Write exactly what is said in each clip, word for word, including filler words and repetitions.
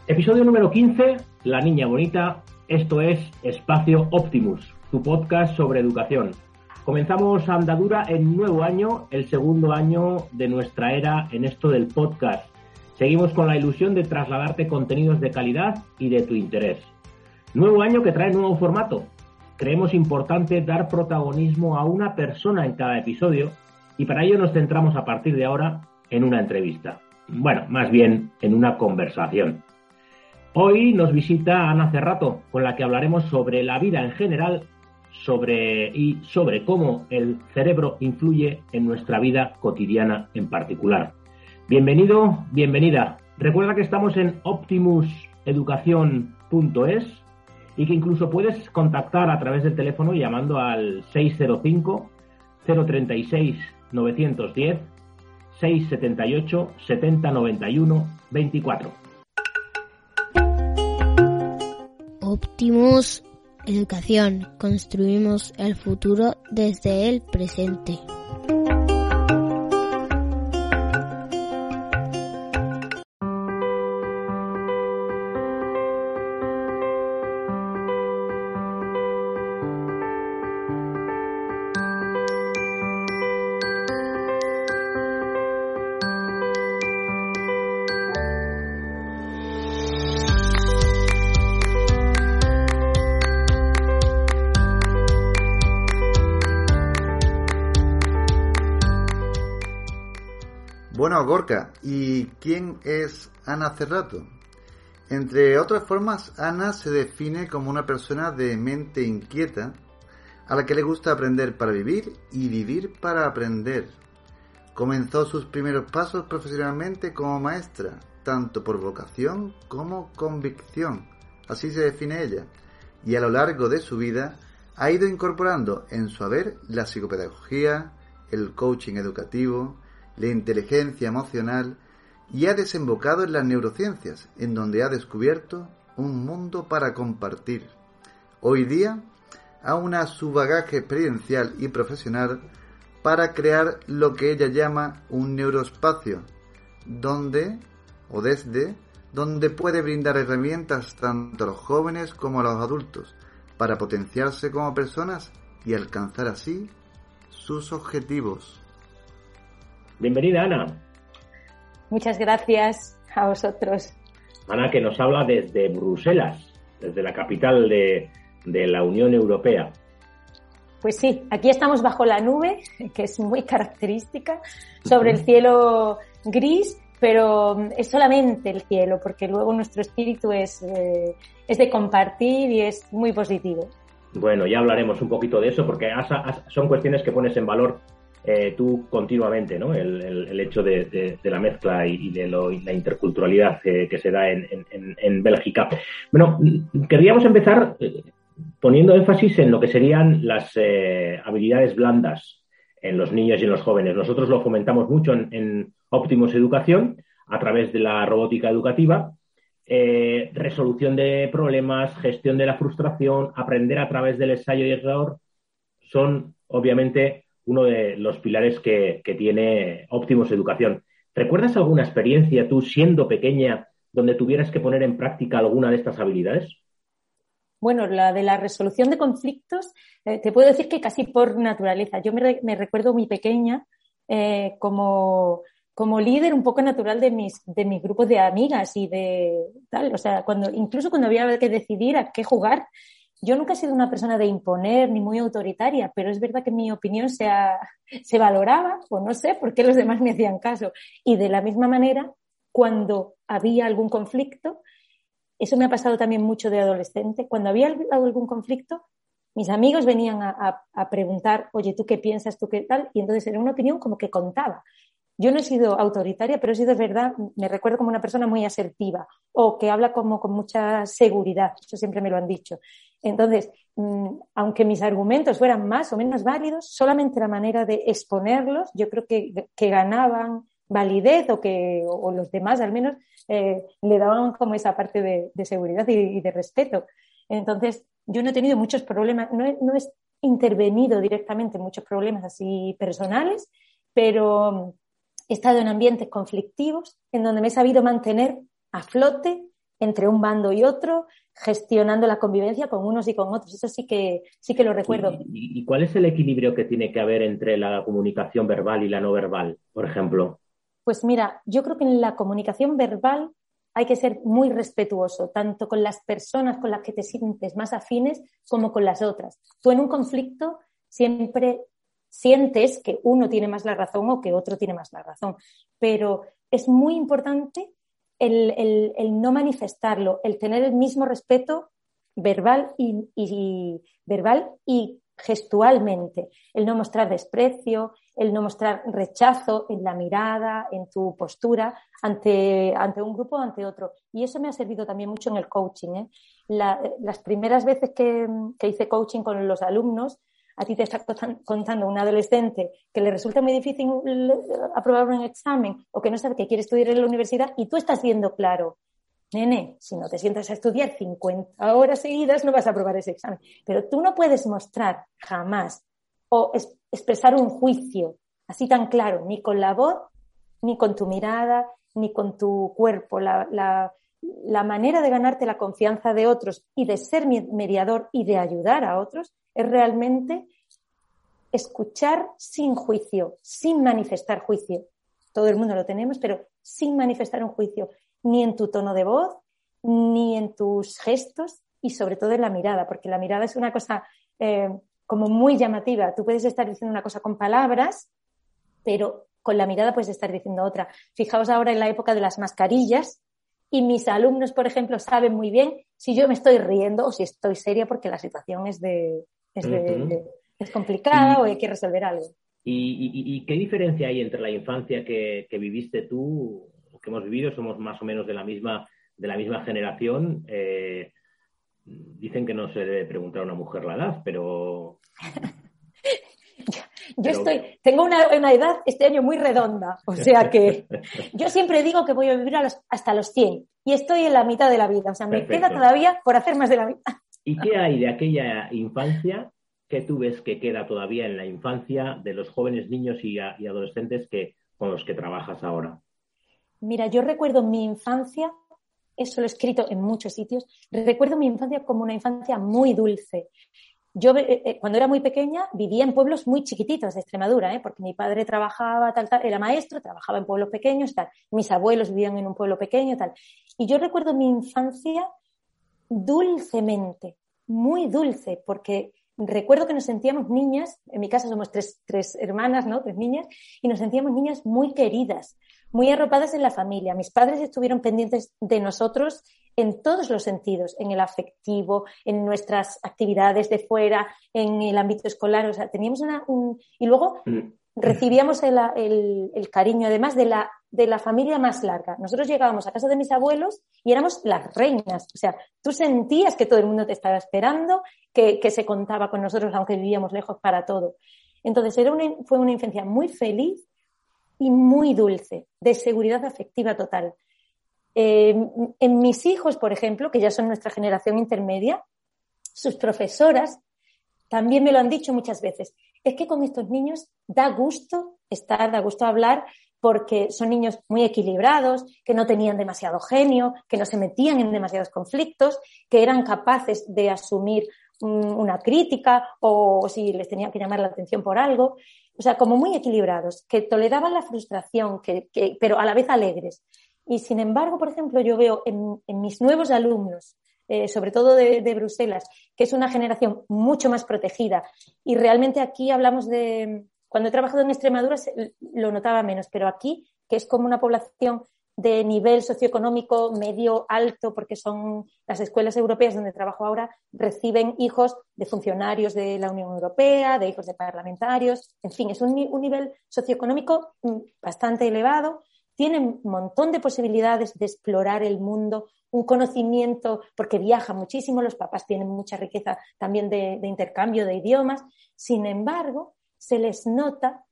Episodio número quince, La Niña Bonita. Esto es Espacio Optimus, tu podcast sobre educación. Comenzamos andadura en un nuevo año, el segundo año de nuestra era en esto del podcast. Seguimos con la ilusión de trasladarte contenidos de calidad y de tu interés. Nuevo año que trae nuevo formato. Creemos importante dar protagonismo a una persona en cada episodio y para ello nos centramos a partir de ahora en una entrevista. Bueno, más bien en una conversación. Hoy nos visita Ana Cerrato, con la que hablaremos sobre la vida en general sobre y sobre cómo el cerebro influye en nuestra vida cotidiana en particular. Bienvenido, bienvenida. Recuerda que estamos en optimus educación punto es y que incluso puedes contactar a través del teléfono llamando al seis cero cinco, cero tres seis, nueve uno cero, seis siete ocho, siete cero nueve uno, veinticuatro. Optimus Educación. Construimos el futuro desde el presente. Bueno, Gorka, ¿y quién es Ana Cerrato? Entre otras formas, Ana se define como una persona de mente inquieta, a la que le gusta aprender para vivir y vivir para aprender. Comenzó sus primeros pasos profesionalmente como maestra, tanto por vocación como convicción, así se define ella, y a lo largo de su vida ha ido incorporando en su haber la psicopedagogía, el coaching educativo, la inteligencia emocional y ha desembocado en las neurociencias, en donde ha descubierto un mundo para compartir. Hoy día, aúna su bagaje experiencial y profesional para crear lo que ella llama un neuroespacio, donde, o desde, donde puede brindar herramientas tanto a los jóvenes como a los adultos, para potenciarse como personas y alcanzar así sus objetivos. Bienvenida, Ana. Muchas gracias a vosotros. Ana, que nos habla desde Bruselas, desde la capital de, de la Unión Europea. Pues sí, aquí estamos bajo la nube, que es muy característica, sobre el cielo gris, pero es solamente el cielo, porque luego nuestro espíritu es, eh, es de compartir y es muy positivo. Bueno, ya hablaremos un poquito de eso, porque has, has, son cuestiones que pones en valor Eh, tú continuamente, ¿no? El, el, el hecho de, de, de la mezcla y, y de lo, y la interculturalidad eh, que se da en, en, en Bélgica. Bueno, querríamos empezar eh, poniendo énfasis en lo que serían las eh, habilidades blandas en los niños y en los jóvenes. Nosotros lo fomentamos mucho en, en Optimus Educación a través de la robótica educativa, eh, resolución de problemas, gestión de la frustración, aprender a través del ensayo y error, son obviamente uno de los pilares que, que tiene Optimus Educación. ¿Recuerdas alguna experiencia tú, siendo pequeña, donde tuvieras que poner en práctica alguna de estas habilidades? Bueno, la de la resolución de conflictos, eh, te puedo decir que casi por naturaleza. Yo me, re, me recuerdo muy pequeña eh, como, como líder un poco natural de mis, de mis grupos de amigas y de tal. O sea, cuando, incluso cuando había que decidir a qué jugar, yo nunca he sido una persona de imponer ni muy autoritaria, pero es verdad que mi opinión se, ha, se valoraba, o no sé por qué los demás me hacían caso. Y de la misma manera, cuando había algún conflicto, eso me ha pasado también mucho de adolescente, cuando había algún conflicto, mis amigos venían a, a, a preguntar, oye, ¿tú qué piensas? ¿Tú qué tal? Y entonces era una opinión como que contaba. Yo no he sido autoritaria, pero he sido, de verdad, me recuerdo como una persona muy asertiva o que habla como con mucha seguridad. Eso siempre me lo han dicho. Entonces, mmm, aunque mis argumentos fueran más o menos válidos, solamente la manera de exponerlos, yo creo que, que ganaban validez o que o los demás al menos eh, le daban como esa parte de, de seguridad y, y de respeto. Entonces, yo no he tenido muchos problemas, no he, no he intervenido directamente en muchos problemas así personales, pero he estado en ambientes conflictivos en donde me he sabido mantener a flote entre un bando y otro, gestionando la convivencia con unos y con otros. Eso sí que, sí que lo recuerdo. ¿Y, y cuál es el equilibrio que tiene que haber entre la comunicación verbal y la no verbal, por ejemplo? Pues mira, yo creo que en la comunicación verbal hay que ser muy respetuoso, tanto con las personas con las que te sientes más afines como con las otras. Tú en un conflicto siempre sientes que uno tiene más la razón o que otro tiene más la razón, pero es muy importante el, el, el no manifestarlo, el tener el mismo respeto verbal y, y, verbal y gestualmente, el no mostrar desprecio, el no mostrar rechazo en la mirada, en tu postura ante, ante un grupo o ante otro. Y eso me ha servido también mucho en el coaching, ¿eh? La, las primeras veces que, que hice coaching con los alumnos, a ti te está contando un adolescente que le resulta muy difícil aprobar un examen o que no sabe que quiere estudiar en la universidad y tú estás siendo claro. Nene, si no te sientas a estudiar cincuenta horas seguidas no vas a aprobar ese examen. Pero tú no puedes mostrar jamás o es, expresar un juicio así tan claro, ni con la voz, ni con tu mirada, ni con tu cuerpo. La, la, la manera de ganarte la confianza de otros y de ser mediador y de ayudar a otros es realmente escuchar sin juicio, sin manifestar juicio. Todo el mundo lo tenemos, pero sin manifestar un juicio. Ni en tu tono de voz, ni en tus gestos y sobre todo en la mirada, porque la mirada es una cosa eh, como muy llamativa. Tú puedes estar diciendo una cosa con palabras, pero con la mirada puedes estar diciendo otra. Fijaos ahora en la época de las mascarillas y mis alumnos, por ejemplo, saben muy bien si yo me estoy riendo o si estoy seria porque la situación es, de, es, de, uh-huh. de, es complicada y, o hay que resolver algo. ¿Y, y, y qué diferencia hay entre la infancia que, que viviste tú, que hemos vivido, somos más o menos de la misma, de la misma generación? Eh, dicen que no se debe preguntar a una mujer la edad, pero... yo yo pero... estoy, tengo una, una edad este año muy redonda, o sea que yo siempre digo que voy a vivir a los, hasta los cien y estoy en la mitad de la vida, o sea, me Perfecto. Queda todavía por hacer más de la mitad. ¿Y qué hay de aquella infancia que tú ves que queda todavía en la infancia de los jóvenes niños y, a, y adolescentes que, con los que trabajas ahora? Mira, yo recuerdo mi infancia, eso lo he escrito en muchos sitios, recuerdo mi infancia como una infancia muy dulce. Yo, eh, cuando era muy pequeña, vivía en pueblos muy chiquititos de Extremadura, ¿eh? Porque mi padre trabajaba, tal, tal, era maestro, trabajaba en pueblos pequeños, tal. Mis abuelos vivían en un pueblo pequeño, tal. Y yo recuerdo mi infancia dulcemente, muy dulce, porque recuerdo que nos sentíamos niñas, en mi casa somos tres, tres hermanas, ¿no? Tres niñas, y nos sentíamos niñas muy queridas, muy arropadas en la familia. Mis padres estuvieron pendientes de nosotros en todos los sentidos, en el afectivo, en nuestras actividades de fuera, en el ámbito escolar. O sea, teníamos una... Un... Y luego recibíamos el, el, el cariño, además, de la, de la familia más larga. Nosotros llegábamos a casa de mis abuelos y éramos las reinas. O sea, tú sentías que todo el mundo te estaba esperando, que, que se contaba con nosotros, aunque vivíamos lejos, para todo. Entonces, era una, fue una infancia muy feliz y muy dulce, de seguridad afectiva total. Eh, en mis hijos, por ejemplo, que ya son nuestra generación intermedia, sus profesoras también me lo han dicho muchas veces. Es que con estos niños da gusto estar, da gusto hablar, porque son niños muy equilibrados, que no tenían demasiado genio, que no se metían en demasiados conflictos, que eran capaces de asumir um, una crítica o si les tenía que llamar la atención por algo. O sea, como muy equilibrados, que toleraban la frustración, que, que, pero a la vez alegres. Y sin embargo, por ejemplo, yo veo en, en mis nuevos alumnos, eh, sobre todo de, de Bruselas, que es una generación mucho más protegida. Y realmente aquí hablamos de... Cuando he trabajado en Extremadura lo notaba menos, pero aquí, que es como una población de nivel socioeconómico medio alto, porque son las escuelas europeas donde trabajo ahora, reciben hijos de funcionarios de la Unión Europea, de hijos de parlamentarios, en fin, es un, un nivel socioeconómico bastante elevado, tienen un montón de posibilidades de explorar el mundo, un conocimiento, porque viajan muchísimo, los papás tienen mucha riqueza también de, de intercambio de idiomas, sin embargo, se les nota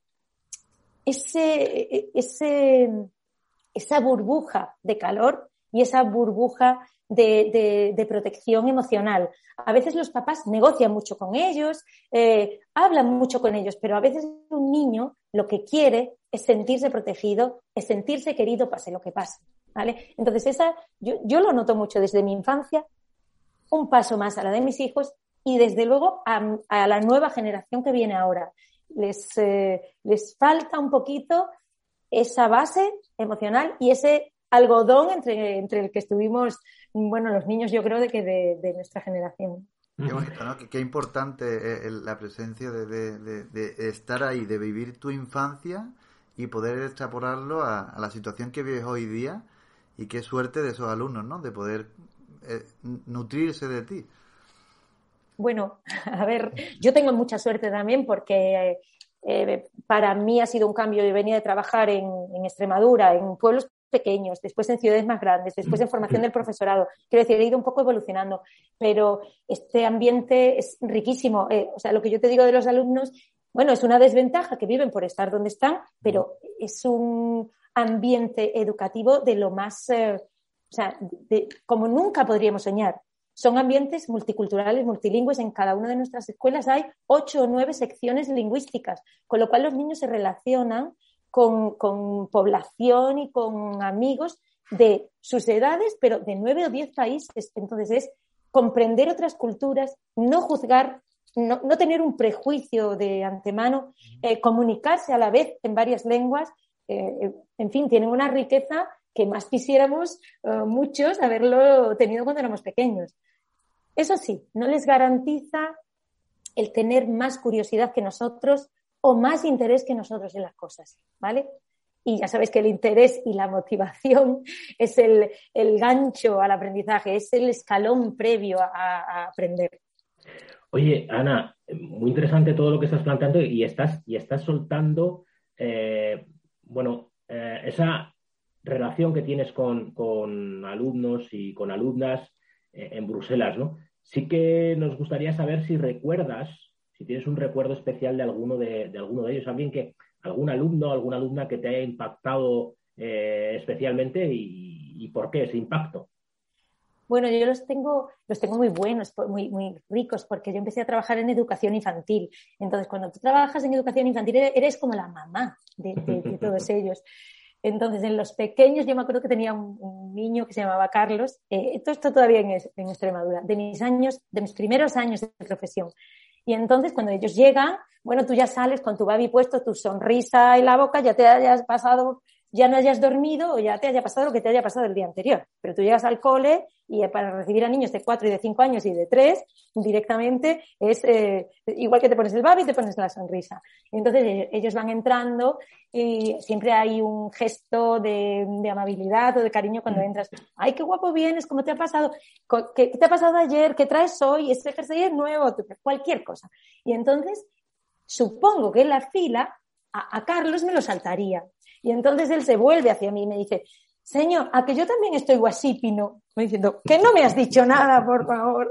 ese, ese, esa burbuja de calor y esa burbuja de, de, de protección emocional. A veces los papás negocian mucho con ellos, eh, hablan mucho con ellos, pero a veces un niño lo que quiere es sentirse protegido, es sentirse querido, pase lo que pase. ¿vale? Entonces, esa, yo, yo lo noto mucho desde mi infancia, un paso más a la de mis hijos y, desde luego, a, a la nueva generación que viene ahora. Les, eh, les falta un poquito esa base emocional y ese algodón entre, entre el que estuvimos, bueno, los niños, yo creo, de que de, de nuestra generación. Qué bonito, ¿no? Qué, qué importante es la presencia de, de, de, de estar ahí, de vivir tu infancia y poder extrapolarlo a, a la situación que vives hoy día, y qué suerte de esos alumnos, ¿no? De poder eh, nutrirse de ti. Bueno, a ver, yo tengo mucha suerte también porque eh, para mí ha sido un cambio. Yo venía de trabajar en, en Extremadura, en pueblos pequeños, después en ciudades más grandes, después en formación del profesorado. Quiero decir, he ido un poco evolucionando, pero este ambiente es riquísimo. Eh, o sea, lo que yo te digo de los alumnos, bueno, es una desventaja que viven por estar donde están, pero es un ambiente educativo de lo más, eh, o sea, de, como nunca podríamos soñar. Son ambientes multiculturales, multilingües. En cada una de nuestras escuelas hay ocho o nueve secciones lingüísticas, con lo cual los niños se relacionan Con, con población y con amigos de sus edades, pero de nueve o diez países. Entonces es comprender otras culturas, no juzgar, no, no tener un prejuicio de antemano, eh, comunicarse a la vez en varias lenguas. Eh, en fin, tienen una riqueza que más quisiéramos eh, muchos haberlo tenido cuando éramos pequeños. Eso sí, no les garantiza el tener más curiosidad que nosotros o más interés que nosotros en las cosas, ¿vale? Y ya sabéis que el interés y la motivación es el, el gancho al aprendizaje, es el escalón previo a, a aprender. Oye, Ana, muy interesante todo lo que estás planteando y estás, y estás soltando, eh, bueno, eh, esa relación que tienes con, con alumnos y con alumnas eh, en Bruselas, ¿no? Sí que nos gustaría saber si recuerdas, si tienes un recuerdo especial de alguno de, de alguno de ellos, alguien que, algún alumno, alguna alumna que te haya impactado eh, especialmente y, y por qué ese impacto. Bueno, yo los tengo, los tengo muy buenos, muy, muy ricos, porque yo empecé a trabajar en educación infantil. Entonces, cuando tú trabajas en educación infantil, eres como la mamá de, de, de todos ellos. Entonces, en los pequeños, yo me acuerdo que tenía un, un niño que se llamaba Carlos, eh, esto está todavía en, en Extremadura, de mis años, de mis primeros años de profesión. Y entonces, cuando ellos llegan, bueno, tú ya sales con tu babi puesto, tu sonrisa en la boca, ya te hayas pasado, ya no hayas dormido o ya te haya pasado lo que te haya pasado el día anterior. Pero tú llegas al cole y para recibir a niños de cuatro y de cinco años y de tres, directamente es eh, igual que te pones el babi, te pones la sonrisa. Entonces, ellos van entrando y siempre hay un gesto de, de amabilidad o de cariño cuando entras. ¡Ay, qué guapo vienes! ¿Cómo te ha pasado? ¿Qué, qué te ha pasado ayer? ¿Qué traes hoy? ¿Ese jersey es nuevo? Cualquier cosa. Y entonces, supongo que en la fila a, a Carlos me lo saltaría. Y entonces él se vuelve hacia mí y me dice: señor, ¿a que yo también estoy guasípino? Me diciendo, que no me has dicho nada, por favor.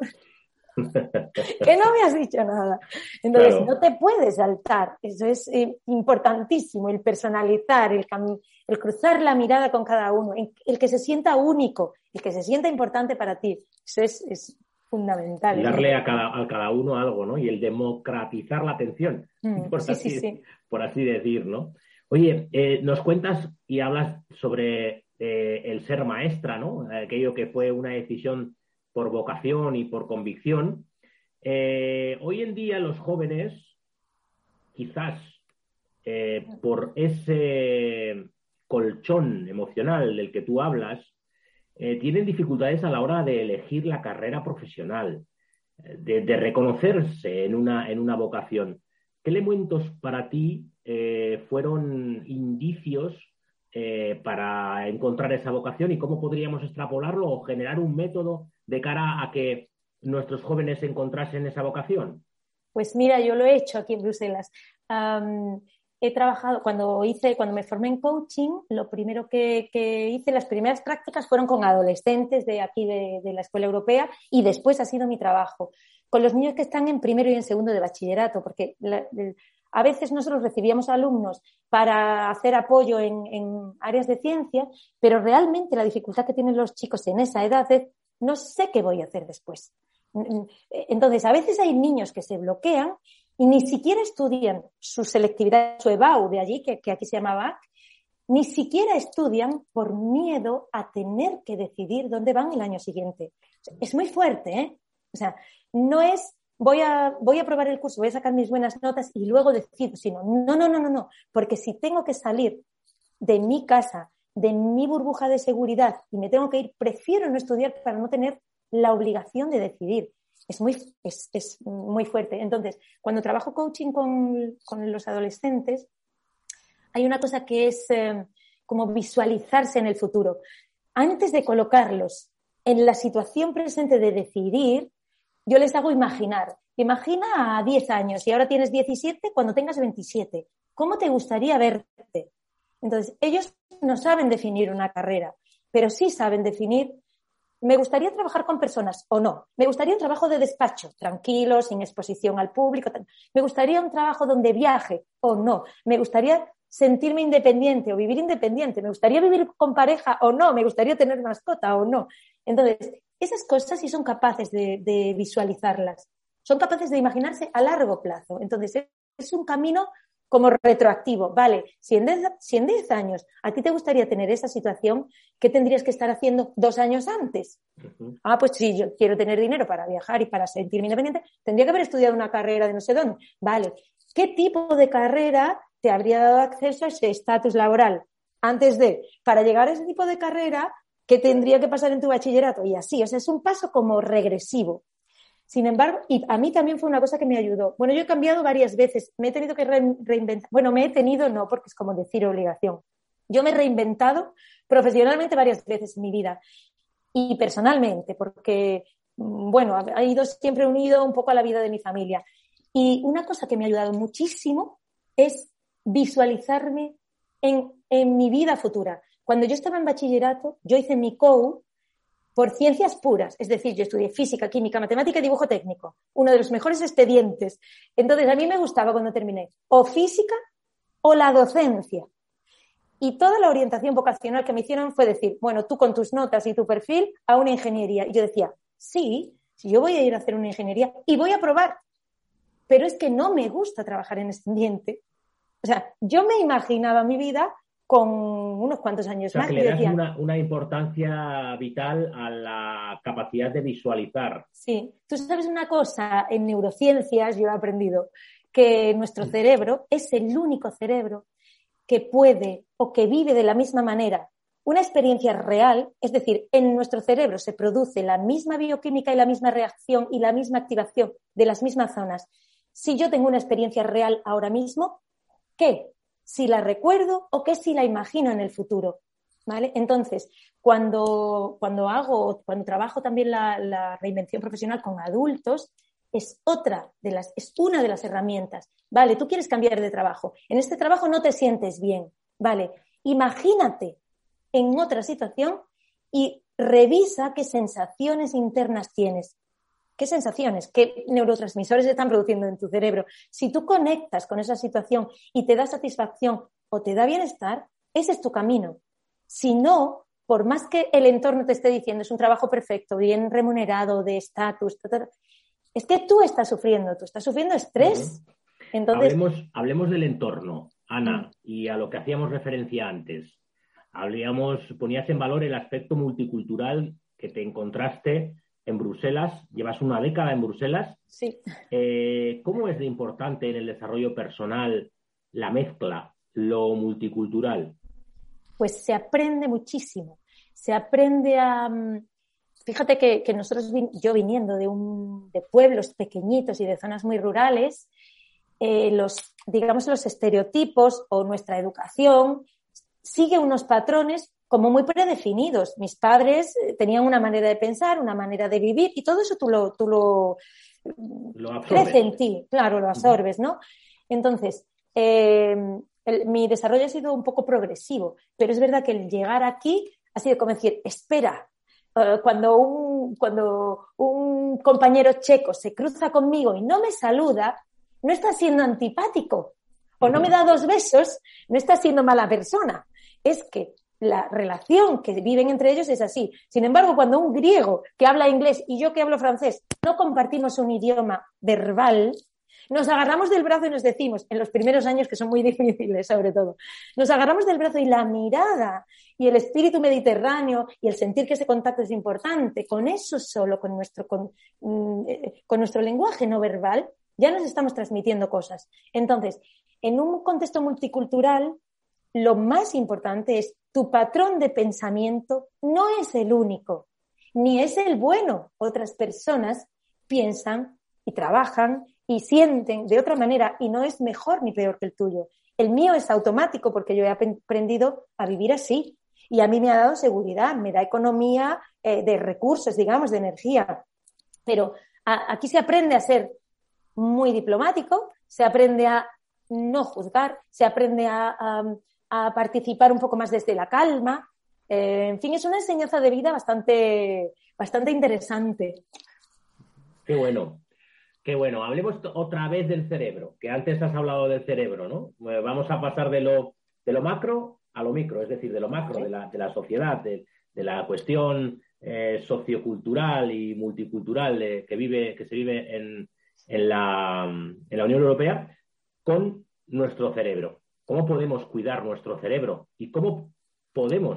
Que no me has dicho nada. Entonces, claro, no te puedes saltar. Eso es eh, importantísimo, el personalizar, el, cam- el cruzar la mirada con cada uno, el, el que se sienta único, el que se sienta importante para ti. Eso es, es fundamental. Y darle a cada, a cada uno algo, ¿no? Y el democratizar la atención, mm, por, sí, así, sí, sí. por así decir, ¿no? Oye, eh, nos cuentas y hablas sobre eh, el ser maestra, ¿no? Aquello que fue una decisión por vocación y por convicción. Eh, hoy en día los jóvenes, quizás eh, por ese colchón emocional del que tú hablas, eh, tienen dificultades a la hora de elegir la carrera profesional, de, de reconocerse en una, en una vocación. ¿Qué elementos para ti eh, fueron indicios eh, para encontrar esa vocación y cómo podríamos extrapolarlo o generar un método de cara a que nuestros jóvenes encontrasen esa vocación? Pues mira, yo lo he hecho aquí en Bruselas. Um, he trabajado, cuando hice, cuando me formé en coaching, lo primero que, que hice, las primeras prácticas fueron con adolescentes de aquí de, de la Escuela Europea y después ha sido mi trabajo con los niños que están en primero y en segundo de bachillerato, porque la, de, a veces nosotros recibíamos alumnos para hacer apoyo en, en áreas de ciencia, pero realmente la dificultad que tienen los chicos en esa edad es: no sé qué voy a hacer después. Entonces, a veces hay niños que se bloquean y ni siquiera estudian su selectividad, su E B A U de allí, que, que aquí se llama B A C, ni siquiera estudian por miedo a tener que decidir dónde van el año siguiente. Es muy fuerte, ¿eh? O sea, no es voy a, voy a probar el curso, voy a sacar mis buenas notas y luego decido, sino no, no, no, no, no, porque si tengo que salir de mi casa, de mi burbuja de seguridad y me tengo que ir, prefiero no estudiar para no tener la obligación de decidir. Es muy, es, es muy fuerte. Entonces, cuando trabajo coaching con, con los adolescentes, hay una cosa que es eh, como visualizarse en el futuro. Antes de colocarlos en la situación presente de decidir, yo les hago imaginar. Imagina a diez años y ahora tienes diecisiete, cuando tengas veintisiete. ¿Cómo te gustaría verte? Entonces, ellos no saben definir una carrera, pero sí saben definir, me gustaría trabajar con personas o no. Me gustaría un trabajo de despacho, tranquilo, sin exposición al público. Me gustaría un trabajo donde viaje o no. Me gustaría sentirme independiente o vivir independiente. Me gustaría vivir con pareja o no. Me gustaría tener mascota o no. Entonces, esas cosas sí son capaces de, de visualizarlas. Son capaces de imaginarse a largo plazo. Entonces, es un camino como retroactivo. Vale, si en diez, si en diez años a ti te gustaría tener esa situación, ¿qué tendrías que estar haciendo dos años antes? Uh-huh. Ah, pues sí, yo quiero tener dinero para viajar y para sentirme independiente, tendría que haber estudiado una carrera de no sé dónde. Vale, ¿qué tipo de carrera te habría dado acceso a ese estatus laboral? Antes de, para llegar a ese tipo de carrera, ¿qué tendría que pasar en tu bachillerato? Y así, o sea, es un paso como regresivo. Sin embargo, y a mí también fue una cosa que me ayudó. Bueno, yo he cambiado varias veces, me he tenido que re- reinventar. Bueno, me he tenido, no, porque es como decir obligación. Yo me he reinventado profesionalmente varias veces en mi vida y personalmente, porque, bueno, ha ido siempre unido un poco a la vida de mi familia. Y una cosa que me ha ayudado muchísimo es visualizarme en, en mi vida futura. Cuando yo estaba en bachillerato, yo hice mi C O U por ciencias puras, es decir, yo estudié física, química, matemática y dibujo técnico, uno de los mejores expedientes. Entonces, a mí me gustaba cuando terminé o física o la docencia. Y toda la orientación vocacional que me hicieron fue decir, bueno, tú con tus notas y tu perfil a una ingeniería. Y yo decía, sí, si yo voy a ir a hacer una ingeniería y voy a probar, pero es que no me gusta trabajar en ese ambiente. O sea, yo me imaginaba mi vida con unos cuantos años o sea, más. Que le das decía, una, una importancia vital a la capacidad de visualizar. Sí, tú sabes una cosa, en neurociencias yo he aprendido que nuestro cerebro es el único cerebro que puede o que vive de la misma manera una experiencia real, es decir, en nuestro cerebro se produce la misma bioquímica y la misma reacción y la misma activación de las mismas zonas. Si yo tengo una experiencia real ahora mismo, ¿qué? Si la recuerdo o qué si la imagino en el futuro, ¿vale? Entonces, cuando, cuando hago, cuando trabajo también la, la reinvención profesional con adultos, es otra de las, es una de las herramientas. Vale, tú quieres cambiar de trabajo. En este trabajo no te sientes bien. Vale, imagínate en otra situación y revisa qué sensaciones internas tienes. ¿Qué sensaciones? ¿Qué neurotransmisores se están produciendo en tu cerebro? Si tú conectas con esa situación y te da satisfacción o te da bienestar, ese es tu camino. Si no, por más que el entorno te esté diciendo es un trabajo perfecto, bien remunerado, de estatus, es que tú estás sufriendo, tú estás sufriendo estrés. Uh-huh. Entonces, hablemos, hablemos del entorno, Ana, uh-huh. y a lo que hacíamos referencia antes. Habríamos, ponías en valor el aspecto multicultural que te encontraste en Bruselas, llevas una década en Bruselas. Sí. Eh, ¿Cómo es de importante en el desarrollo personal la mezcla, lo multicultural? Pues se aprende muchísimo. Se aprende a... Fíjate que, que nosotros, yo viniendo de, un, de pueblos pequeñitos y de zonas muy rurales, eh, los, digamos, los estereotipos o nuestra educación sigue unos patrones como muy predefinidos. Mis padres tenían una manera de pensar, una manera de vivir y todo eso tú lo, tú lo, lo crece en ti, claro, lo absorbes, ¿no? Entonces, eh, el, mi desarrollo ha sido un poco progresivo, pero es verdad que el llegar aquí ha sido como decir, espera, uh, cuando, un, cuando un compañero checo se cruza conmigo y no me saluda, no está siendo antipático o no me da dos besos, no está siendo mala persona. Es que la relación que viven entre ellos es así. Sin embargo, cuando un griego que habla inglés y yo que hablo francés no compartimos un idioma verbal, nos agarramos del brazo y nos decimos, en los primeros años que son muy difíciles sobre todo, nos agarramos del brazo y la mirada y el espíritu mediterráneo y el sentir que ese contacto es importante, con eso solo, con nuestro, con, con nuestro lenguaje no verbal, ya nos estamos transmitiendo cosas. Entonces, en un contexto multicultural, lo más importante es tu patrón de pensamiento no es el único, ni es el bueno. Otras personas piensan y trabajan y sienten de otra manera y no es mejor ni peor que el tuyo. El mío es automático porque yo he aprendido a vivir así y a mí me ha dado seguridad, me da economía eh, de recursos, digamos, de energía. Pero a, aquí se aprende a ser muy diplomático, se aprende a no juzgar, se aprende a, a, a participar un poco más desde la calma. Eh, en fin, es una enseñanza de vida bastante, bastante interesante. Qué bueno, qué bueno. Hablemos otra vez del cerebro, que antes has hablado del cerebro, ¿no? Vamos a pasar de lo, de lo macro a lo micro, es decir, de lo macro, ¿sí? de, la, de la sociedad, de, de la cuestión eh, sociocultural y multicultural eh, que, vive, que se vive en, en, la, en la Unión Europea, con nuestro cerebro. ¿Cómo podemos cuidar nuestro cerebro? ¿Y cómo podemos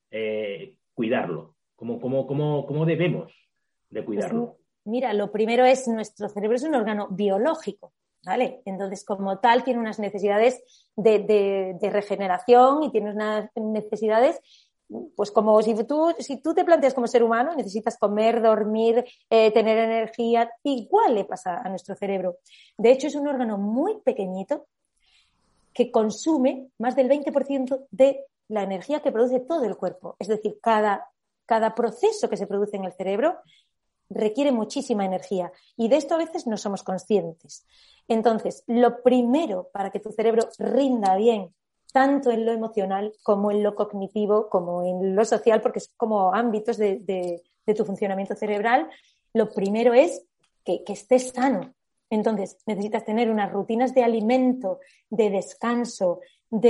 eh, cuidarlo? ¿Cómo, cómo, cómo, cómo debemos de cuidarlo? Pues, mira, lo primero es, nuestro cerebro es un órgano biológico, ¿vale? Entonces, como tal, tiene unas necesidades de, de, de regeneración y tiene unas necesidades, pues como si tú, si tú te planteas como ser humano, necesitas comer, dormir, eh, tener energía, igual le pasa a nuestro cerebro. De hecho, es un órgano muy pequeñito que consume más del veinte por ciento de la energía que produce todo el cuerpo. Es decir, cada, cada proceso que se produce en el cerebro requiere muchísima energía y de esto a veces no somos conscientes. Entonces, lo primero para que tu cerebro rinda bien, tanto en lo emocional como en lo cognitivo, como en lo social, porque es como ámbitos de, de, de tu funcionamiento cerebral, lo primero es que, que estés sano. Entonces, necesitas tener unas rutinas de alimento, de descanso,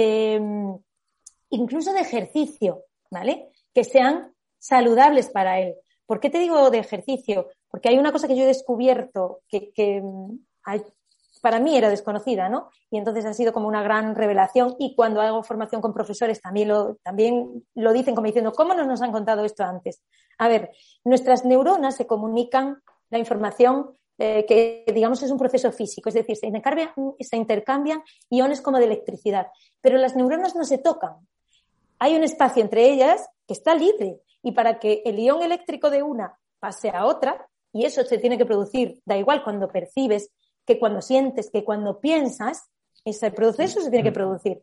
de incluso de ejercicio, ¿vale? Que sean saludables para él. ¿Por qué te digo de ejercicio? Porque hay una cosa que yo he descubierto que, que hay, para mí era desconocida, ¿no? Y entonces ha sido como una gran revelación y cuando hago formación con profesores también lo, también lo dicen como diciendo, ¿cómo no nos han contado esto antes? A ver, nuestras neuronas se comunican la información eh, que digamos es un proceso físico, es decir, se intercambian, se intercambian iones como de electricidad, pero las neuronas no se tocan. Hay un espacio entre ellas que está libre y para que el ion eléctrico de una pase a otra, y eso se tiene que producir, da igual cuando percibes, que cuando sientes, que cuando piensas, ese proceso se tiene que producir.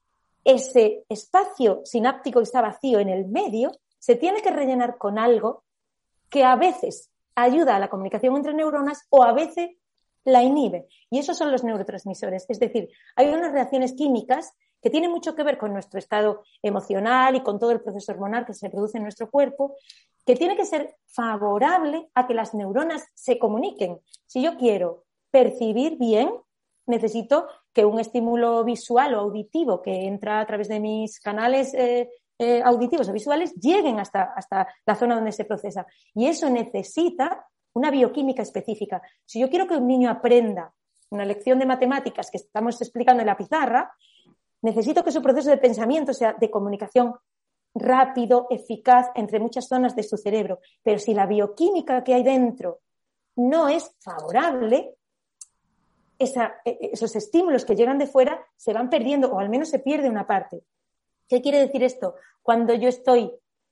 Ese espacio sináptico que está vacío en el medio se tiene que rellenar con algo que a veces ayuda a la comunicación entre neuronas o a veces la inhibe. Y esos son los neurotransmisores. Es decir, hay unas reacciones químicas que tienen mucho que ver con nuestro estado emocional y con todo el proceso hormonal que se produce en nuestro cuerpo, que tiene que ser favorable a que las neuronas se comuniquen. Si yo quiero percibir bien, necesito que un estímulo visual o auditivo que entra a través de mis canales eh, eh, auditivos o visuales lleguen hasta, hasta la zona donde se procesa. Y eso necesita una bioquímica específica. Si yo quiero que un niño aprenda una lección de matemáticas que estamos explicando en la pizarra, necesito que su proceso de pensamiento sea de comunicación rápido, eficaz entre muchas zonas de su cerebro. Pero si la bioquímica que hay dentro no es favorable, esa, esos estímulos que llegan de fuera se van perdiendo o al menos se pierde una parte. ¿Qué quiere decir esto? Cuando yo estoy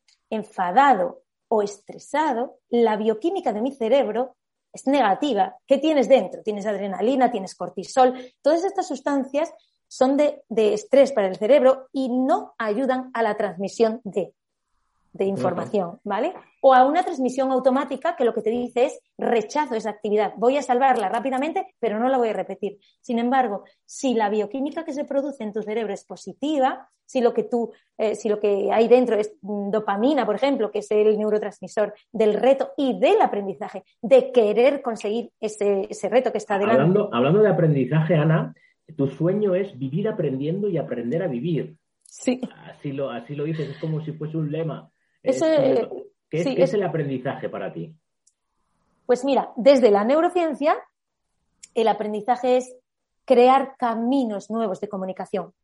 enfadado o estresado, la bioquímica de mi cerebro es negativa. ¿Qué tienes dentro? Tienes adrenalina, tienes cortisol. Todas estas sustancias son de, de estrés para el cerebro y no ayudan a la transmisión de, de información, ¿vale? O a una transmisión automática que lo que te dice es rechazo esa actividad. Voy a salvarla rápidamente, pero no la voy a repetir. Sin embargo, si la bioquímica que se produce en tu cerebro es positiva, si lo que tú, eh, si lo que hay dentro es dopamina, por ejemplo, que es el neurotransmisor del reto y del aprendizaje, de querer conseguir ese, ese reto que está delante. Hablando, hablando de aprendizaje, Ana, tu sueño es vivir aprendiendo y aprender a vivir. Sí. Así lo, así lo dices, es como si fuese un lema. Eso, es, eh, ¿Qué, es, sí, ¿qué es, es el aprendizaje para ti? Pues mira, desde la neurociencia el aprendizaje es crear caminos nuevos de comunicación.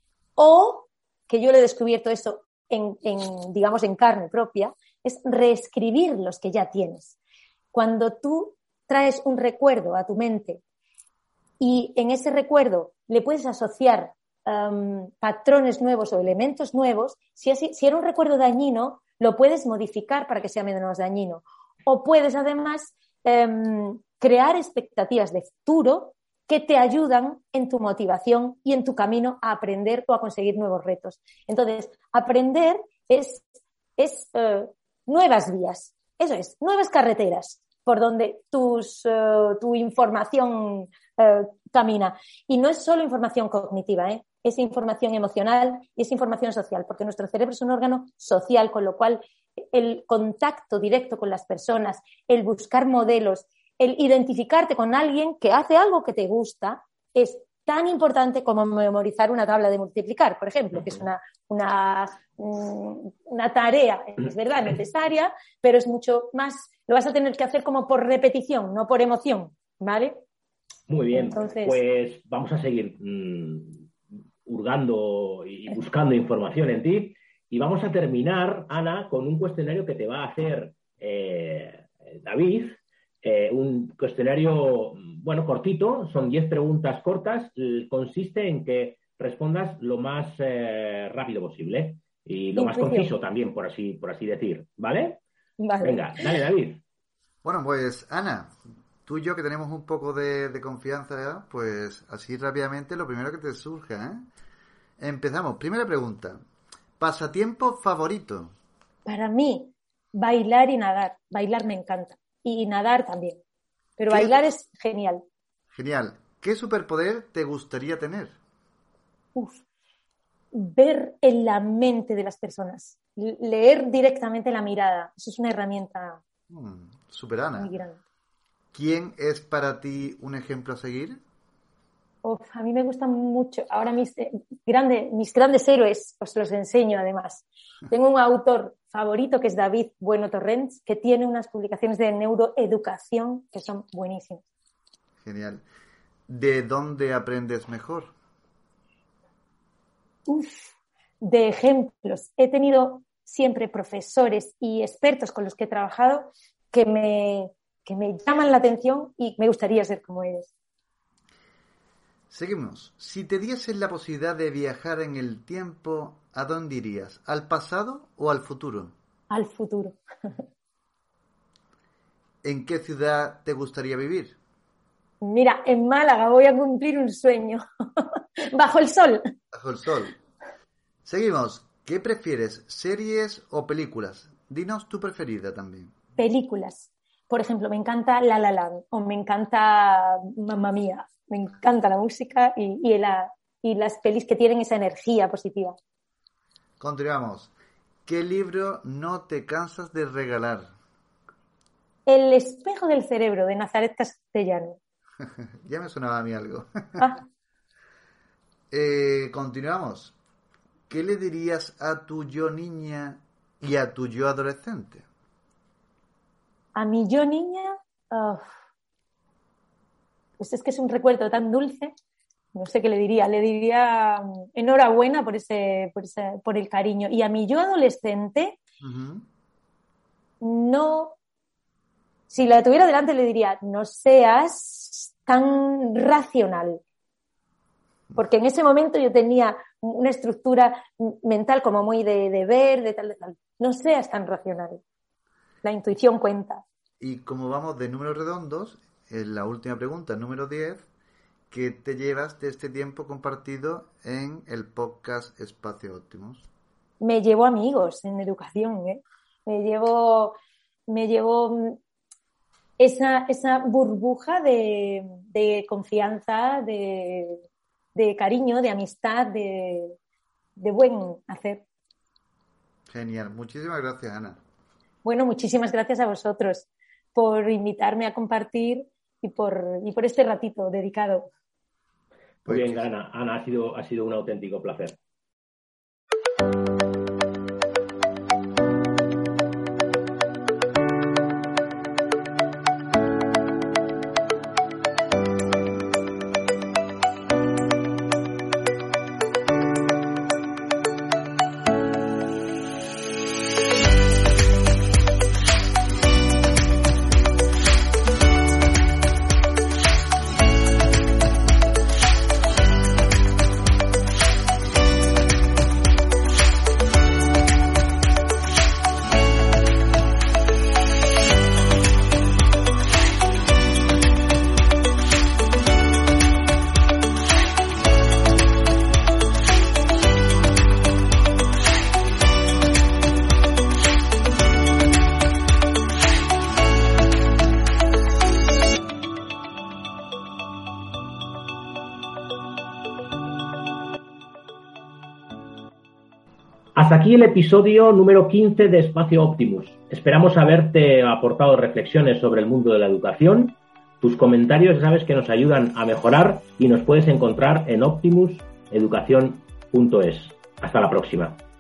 O, que yo le he descubierto esto en, en, digamos, en carne propia, es reescribir los que ya tienes. Cuando tú traes un recuerdo a tu mente y en ese recuerdo le puedes asociar um, patrones nuevos o elementos nuevos, si, así, si era un recuerdo dañino, lo puedes modificar para que sea menos dañino. O puedes además um, crear expectativas de futuro que te ayudan en tu motivación y en tu camino a aprender o a conseguir nuevos retos. Entonces, aprender es, es uh, nuevas vías, eso es, nuevas carreteras por donde tus, uh, tu información uh, camina. Y no es solo información cognitiva, ¿eh? Es información emocional y es información social, porque nuestro cerebro es un órgano social, con lo cual el contacto directo con las personas, el buscar modelos, el identificarte con alguien que hace algo que te gusta es tan importante como memorizar una tabla de multiplicar, por ejemplo, que es una, una, una tarea, es verdad, necesaria, pero es mucho más, lo vas a tener que hacer como por repetición, no por emoción, ¿vale? Muy bien, Entonces, pues vamos a seguir mmm, hurgando y buscando información en ti y vamos a terminar, Ana, con un cuestionario que te va a hacer eh, David. Eh, un cuestionario, bueno, cortito, son diez preguntas cortas, consiste en que respondas lo más eh, rápido posible y lo más conciso también, por así, por así decir, ¿vale? Vale. Venga, dale, David. Bueno, pues Ana, tú y yo que tenemos un poco de, de confianza ya, pues así rápidamente lo primero que te surja, ¿eh? Empezamos. Primera pregunta. ¿Pasatiempo favorito? Para mí, bailar y nadar. Bailar me encanta. Y nadar también. Pero ¿Qué? Bailar es genial. Genial. ¿Qué superpoder te gustaría tener? Uf. Ver en la mente de las personas. Leer directamente la mirada. Eso es una herramienta Hmm, super Ana. muy grande. ¿Quién es para ti un ejemplo a seguir? Uf, a mí me gustan mucho. Ahora mis, eh, grande, mis grandes héroes os los enseño además. Tengo un autor favorito que es David Bueno Torrents, que tiene unas publicaciones de neuroeducación que son buenísimas. Genial. ¿De dónde aprendes mejor? Uf, de ejemplos. He tenido siempre profesores y expertos con los que he trabajado que me, que me llaman la atención y me gustaría ser como ellos. Seguimos. Si te diesen la posibilidad de viajar en el tiempo, ¿a dónde irías? ¿Al pasado o al futuro? Al futuro. ¿En qué ciudad te gustaría vivir? Mira, en Málaga voy a cumplir un sueño. Bajo el sol. Bajo el sol. Seguimos. ¿Qué prefieres, series o películas? Dinos tu preferida también. Películas. Por ejemplo, me encanta La La Land o me encanta Mamma Mía. Me encanta la música y, y, la, y las pelis que tienen esa energía positiva. Continuamos. ¿Qué libro no te cansas de regalar? El espejo del cerebro, de Nazaret Castellano. Ya me sonaba a mí algo. Ah. eh, continuamos. ¿Qué le dirías a tu yo niña y a tu yo adolescente? A mi yo niña, oh, pues es que es un recuerdo tan dulce, no sé qué le diría, le diría um, enhorabuena por ese, por ese, por el cariño. Y a mi yo adolescente, Uh-huh. no, si la tuviera delante le diría, no seas tan racional. Porque en ese momento yo tenía una estructura mental como muy de, de ver, de tal, de tal. No seas tan racional. La intuición cuenta. Y como vamos de números redondos, en la última pregunta, número diez, ¿qué te llevas de este tiempo compartido en el podcast Espacio Optimus? Me llevo amigos en educación, ¿eh? Me llevo, me llevo esa, esa burbuja de, de confianza, de, de cariño, de amistad, de, de buen hacer. Genial. Muchísimas gracias, Ana. Bueno, muchísimas gracias a vosotros por invitarme a compartir y por, y por este ratito dedicado. Muy bien, Ana. Ana, ha sido, ha sido un auténtico placer. Hasta aquí el episodio número quince de Espacio Optimus. Esperamos haberte aportado reflexiones sobre el mundo de la educación. Tus comentarios, sabes que nos ayudan a mejorar y nos puedes encontrar en optimus educación punto es. Hasta la próxima.